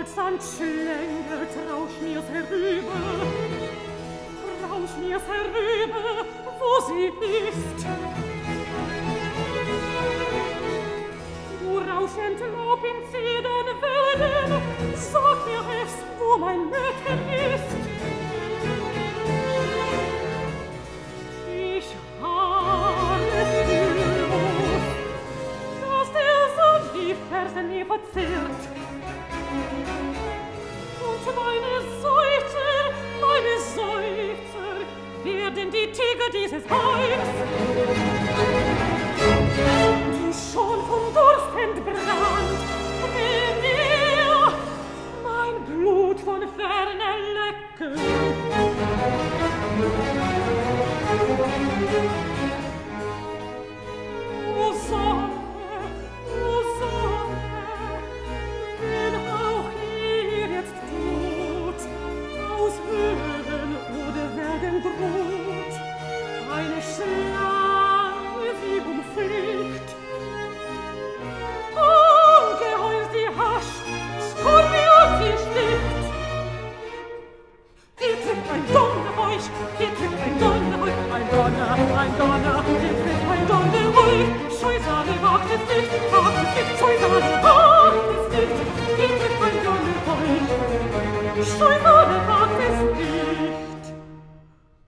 Sand schlängelt, rausch mir vorüber, wo sie ist. Du rauschend Laub in Zedernwellen, sag mir es, wo mein Mädchen ist. Ich ahne fühllos, dass der Sand die Fersen mir verzehrt. Und meine Seufzer werden die Tiger dieses Heims, die schon vom Durst entbrannt, will mir mein Blut von ferne lecken. O Sonne, bin auch ihr jetzt tot, aus Höhen oder Bergen droht eine Schlange sie umfliegt. Ungeheuer sie hascht, Skorpion sie stickt. Hier trifft ein Donner euch, hier trifft ein Donner euch, ein Donner, hier trifft ein Donner euch. Scheusale wagt es nicht, Scheusale wagt es nicht, hier trifft ein Donner euch. Scheusale wagt es nicht.